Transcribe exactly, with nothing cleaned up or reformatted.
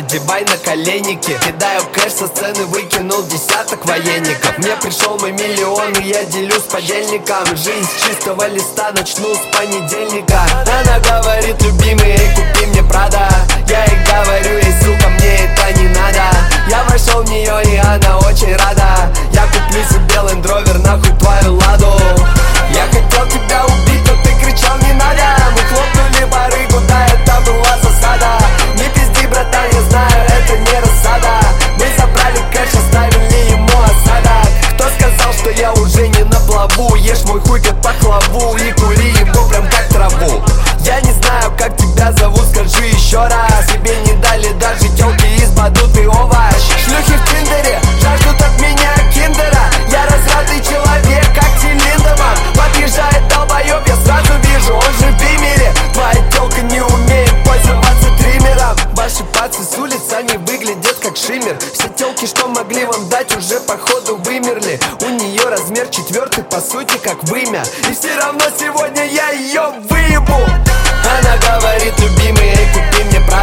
отбивай на коленники. Кидаю кэш со сцены, выкинул десяток военников. Мне пришел мой миллион, и я делюсь подельником. Жизнь с чистого листа, начну с понедельника. Она говорит: любимый, эй, купи мне Прада. Я ей говорю: эй, сука, мне это не надо. Я вошел в нее, и она очень рада. Я куплю себе Land Rover, нахуй твою Ладу. Я хотел тебя убить, но ты кричал: не надо. Мы хлопнули барыгу, да, это была засада. Не пизди, братан, я знаю, это не рассада. Мы забрали кэш, оставили ему осадок. Кто сказал, что я уже не на плаву? Ешь мой хуй как пахлаву и кури его прям как траву. Я не знаю, как тебя зовут, скажи еще раз. Тебе не дали даже тёлки из Баду, ты овощ. Шлюхи в Тиндере жаждут от меня киндера. Я развратный человек, как Тилиндеман. Подъезжает долбоёб, я сразу вижу, он же в бимере. Твоя тёлка не умеет пользоваться триммером. Ваши пацы с улиц, они выглядят как шиммер. Все тёлки, что могли вам дать, уже походу вымерли. У нее размер четвертый, по сути, как вымя. И все равно сегодня я ее выебу. Она говорит: любимый, эй, купи мне Прада.